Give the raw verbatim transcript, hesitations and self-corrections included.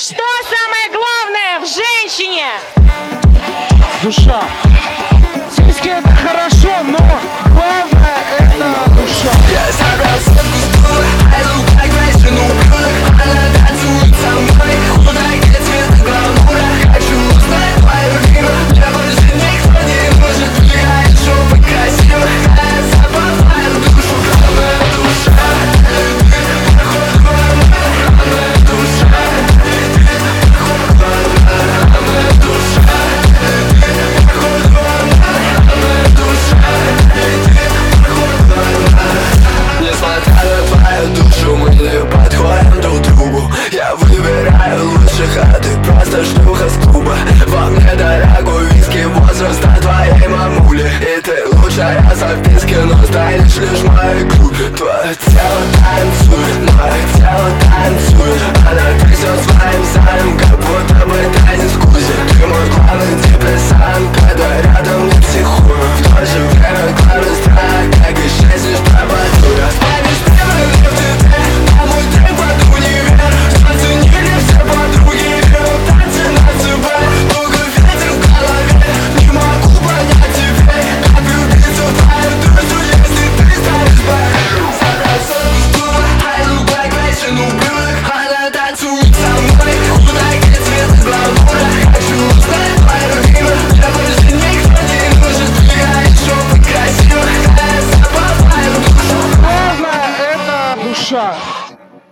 Что самое главное в женщине? Душа. Сиськи это хорошо, но главное это душа. Я забрал сотку с тобой, I look like Mason, ну, она танцует со мной.